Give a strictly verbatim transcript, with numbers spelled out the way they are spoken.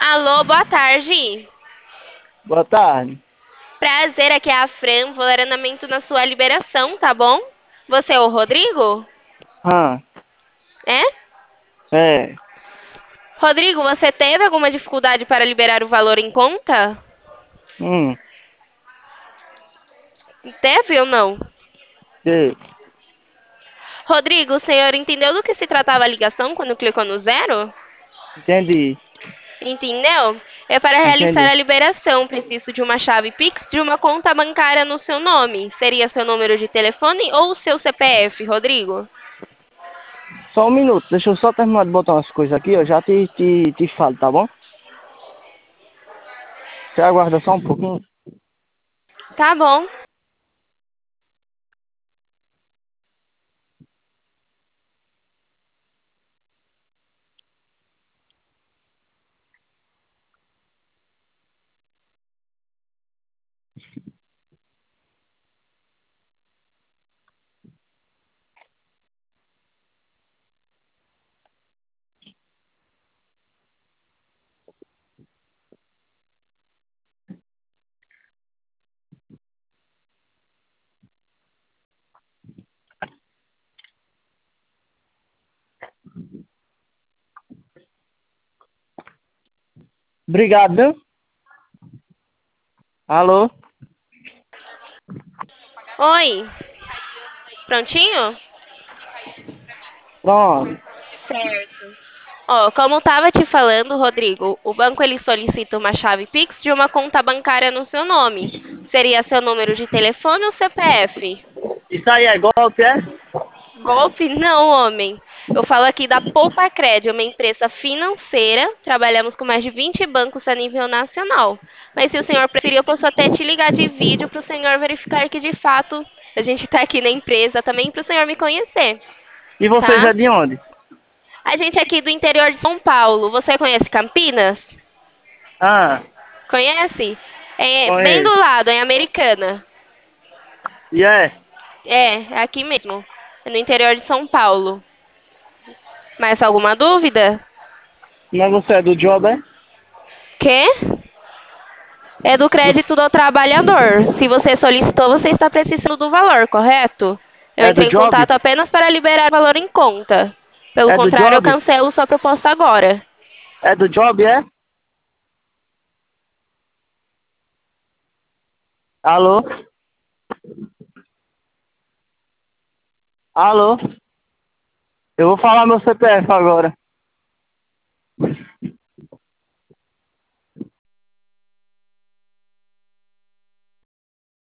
Alô, boa tarde. Boa tarde. Prazer, aqui é a Fran, vou dar andamento na sua liberação, tá bom? Você é o Rodrigo? Ah, É? é. Rodrigo, você teve alguma dificuldade para liberar o valor em conta? Hum, Teve ou não? que? Rodrigo, o senhor entendeu do que se tratava a ligação quando clicou no zero? Entendi, Entendeu? É para realizar entendi. a liberação. Preciso de uma chave Pix de uma conta bancária no seu nome. Seria seu número de telefone ou o seu C P F, Rodrigo? Só um minuto, deixa eu só terminar de botar umas coisas aqui, eu já te, te, te falo, tá bom? Você aguarda só um pouquinho? Tá bom. Obrigado, viu? Alô? Oi. Prontinho? Pronto. Certo. Ó, como eu tava te falando, Rodrigo, o banco ele solicita uma chave Pix de uma conta bancária no seu nome. Seria seu número de telefone ou C P F? Isso aí é golpe, é? Golpe? Não, homem. Eu falo aqui da Poupacred, uma empresa financeira. Trabalhamos com mais de vinte bancos a nível nacional. Mas se o senhor preferir, eu posso até te ligar de vídeo para o senhor verificar que de fato a gente está aqui na empresa também para o senhor me conhecer, E vocês tá? é de onde? A gente é aqui do interior de São Paulo. Você conhece Campinas? Ah, Conhece? É bem do conheço. lado, é Americana. E é? É, é aqui mesmo, é no interior de São Paulo. Mais alguma dúvida? Mas você é do job, é? Quê? É do crédito Você do trabalhador. Se você solicitou, você está precisando do valor, correto? Eu é do entrei em job? contato apenas para liberar o valor em conta. Pelo É do contrário, eu job? cancelo sua proposta agora. É do job, é? Alô? Alô? Eu vou falar meu C P F agora.